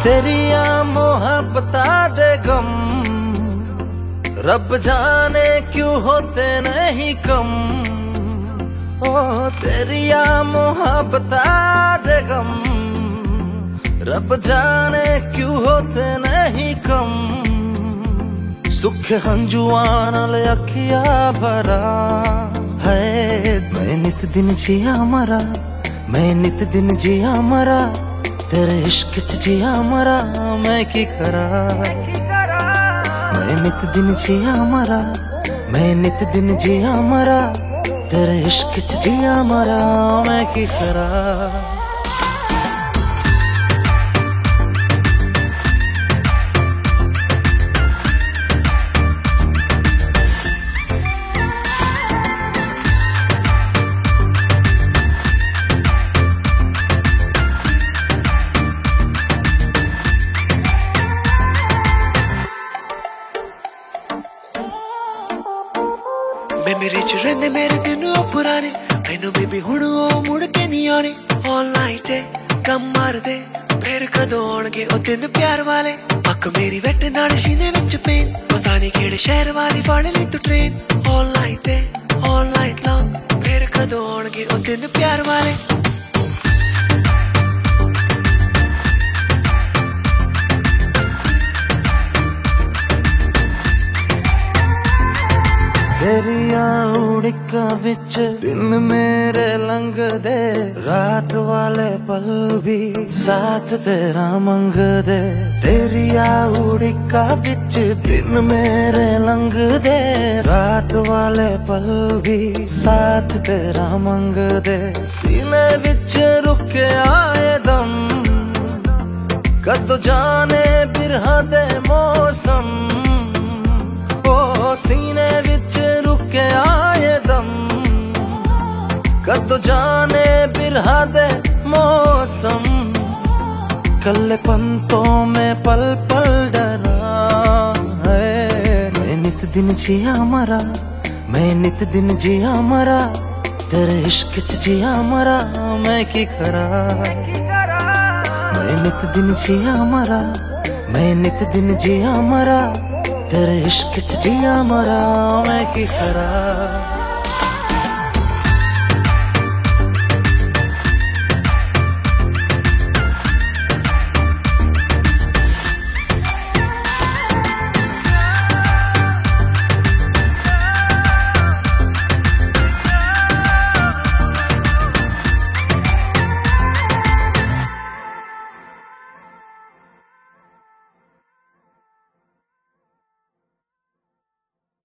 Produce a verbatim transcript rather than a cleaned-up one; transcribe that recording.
तेरिया मोहब्बता दे गम रब जाने क्यों होते नहीं कम। ओ तेरिया मोहब्बता दे गम रब जाने क्यों होते नहीं कम। सुख हंजुआं नाल अखिया भरा है मैं नित दिन जिया मरा, मैं नित दिन जिया मरा, तेरे इश्क च जिया मरा मैं की करा। मैं नित दिन जिया मरा, मैं नित दिन जिया मरा, तेरे इश्क च जिया मरा मैं की करा। मेरे च रहिंदे मेरे दिन ओ पुराने, मैनू बेबी हुण ओ मुड़ के नहीं आने। ऑल नाइट कम मार दे फिर कदों आउणगे ओ दिन प्यार वाले। अख मेरी वैट नाल सीने विच पेन, पता नहीं केड़े शहर वाली फड़ ली तू train. All night all night long फिर कदों आउणगे ओ दिन प्यार वाले। तेरिया उड़िका विच दिन मेरे लंघ दे, रात वाले पल भी साथ तेरा मंग दे। तेरिया उड़िका विच दिन मेरे लंघ दे, रात वाले पल भी साथ तेरा मंग दे। सीने विच रुके आए दम कदों जाने बिरहा दे मौसम। ओ सीने विच रुके आए दम कदों जाने बिरहा दे मौसम। कल्ले पंतों में पल पल डरा है मैं नित दिन जिया मरा, मैं नित दिन जिया मरा, तेरे इश्क च जिया मरा मैं की करा। मैं नित दिन जिया मरा, मैं नित दिन जिया मरा, तेरे इश्क च जिया मरा मैं की करा।